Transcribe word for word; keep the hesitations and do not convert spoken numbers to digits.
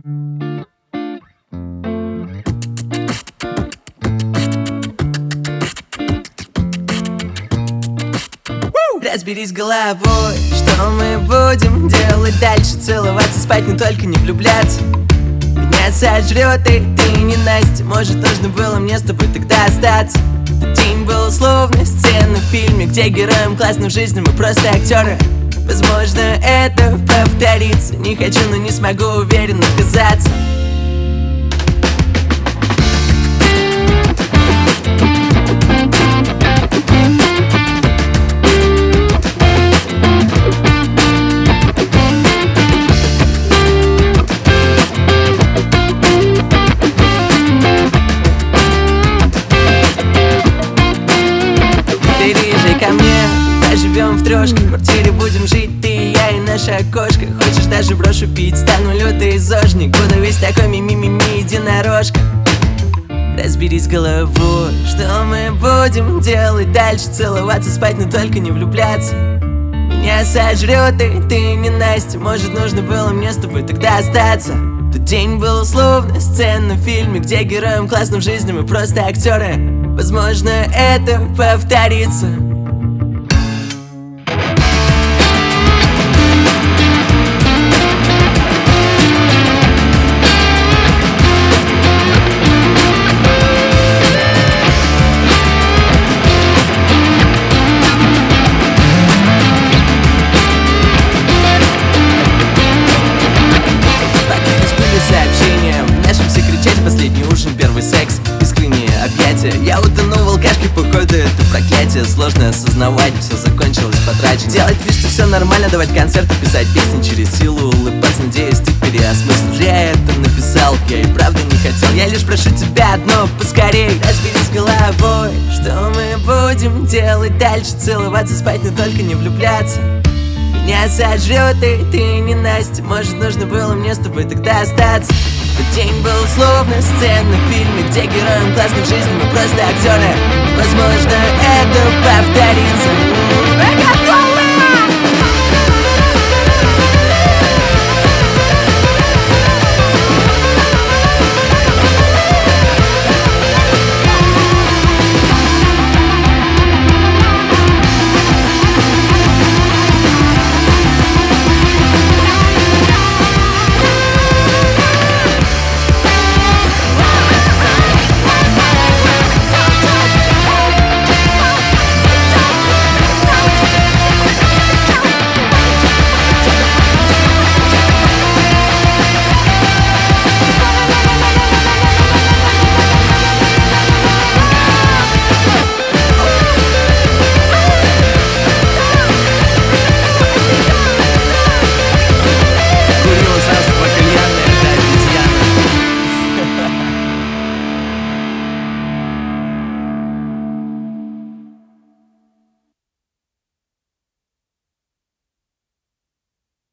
Разберись головой, что мы будем делать дальше. Целоваться, спать, но только не влюбляться. Меня сожрет и ты не Настя. Может, нужно было мне с тобой тогда остаться. Тот день был словно сцена в фильме, где героям классно в жизни, мы просто актеры. Возможно, это повторится. Не хочу, но не смогу уверенно отказаться. Ко мне, живем в трешке, в квартире будем жить ты и я и наша кошка. Хочешь, даже брошу пить, стану лютый зожник. Буду весь такой ми-ми-ми-ми единорожка. Разберись головой, что мы будем делать дальше. Целоваться, спать, но только не влюбляться. Меня сожрет и ты не Настя. Может, нужно было мне с тобой тогда остаться. Тот день был словно сцена в фильме, где героям классно в жизни, мы просто актеры. Возможно, это повторится. Сообщения в нашем секрете, последний ужин, первый секс, искренние объятия. Я утонул в алкашке, походу это проклятие. Сложно осознавать, все закончилось потрачено. Делать вид, что все нормально, давать концерты, писать песни через силу, улыбаться, надеюсь, ты переосмыслил. Зря я это написал, я и правда не хотел. Я лишь прошу тебя одно, поскорей разберись головой, что мы будем делать дальше. Целоваться, спать, но только не влюбляться. Меня сожрет и ты не Настя. Может, нужно было мне с тобой тогда остаться. Тот день был словно сцена в фильме, где героям классно в жизни, мы просто актеры. Возможно, это повторится.